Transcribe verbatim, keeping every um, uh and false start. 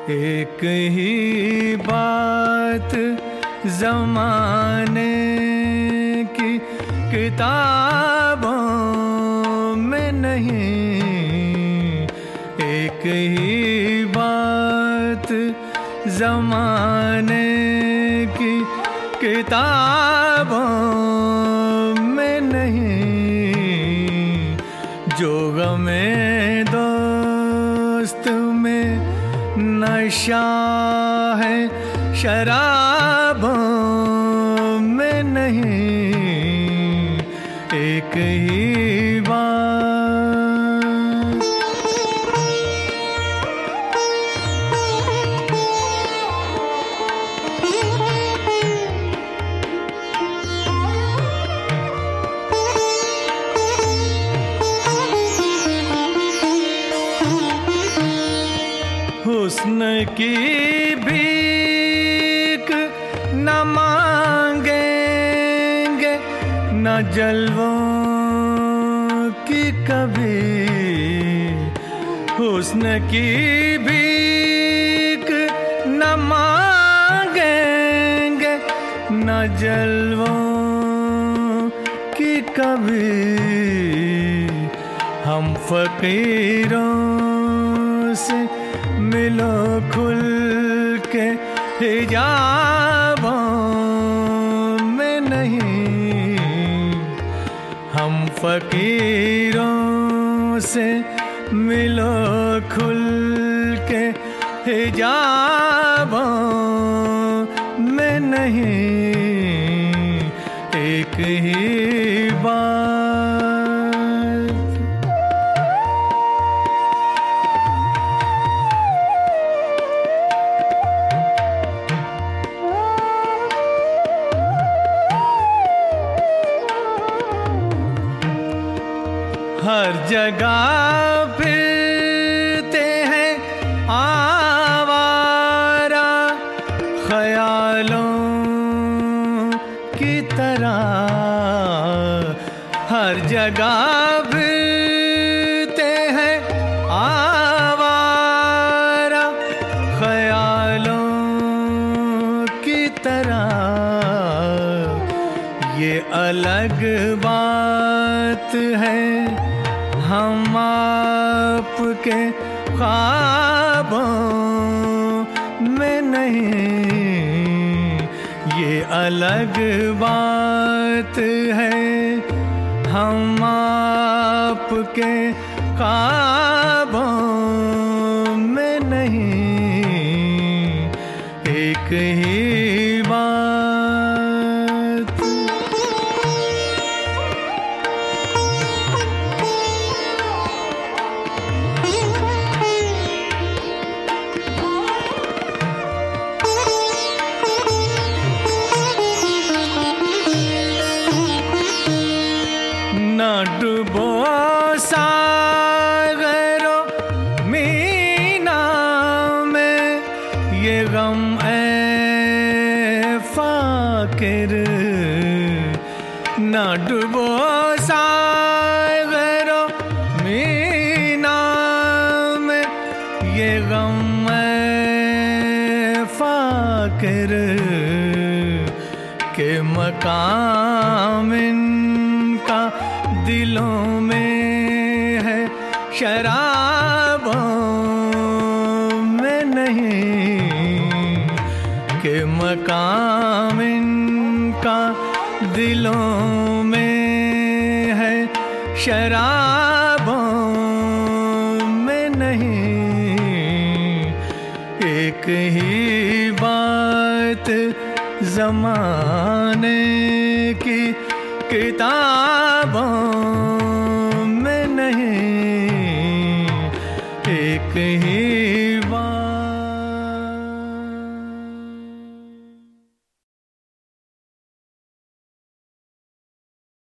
एक ही बात ज़माने की किताबों में नहीं, एक ही बात ज़माने की किताबों में नहीं। जो गमे दोस्त में नशा है शराबों में नहीं, एक ही बात। हुस्न की भीख न मांगेंगे, न जलवों की कभी। हुस्न की भीख न मांगेंगे, न जलवों की कभी। हम फकीरों से मिलो खुल के हिजाबों में नहीं, हम फकीरों से मिलो खुल के हिजाबों में नहीं, एक ही बात। हर जगह फिरते हैं आवारा ख्यालों की तरह, हर जगह फिरते हैं आवारा ख्यालों की तरह। ये अलग बात है हम आपके ख्वाबों में नहीं, ये अलग बात है हम आपके ख्वाबों में नहीं, एक ही बात। न डूबो सागरों मीना में, ये गम ए फाकिर। न डूबो सागरों मीना में, ये गम ए फाकिर। के मकाम इनका दिलों में है शराबों में नहीं, के मकाम इनका दिलों में है शराबों में नहीं, एक ही बात ज़माने की किताब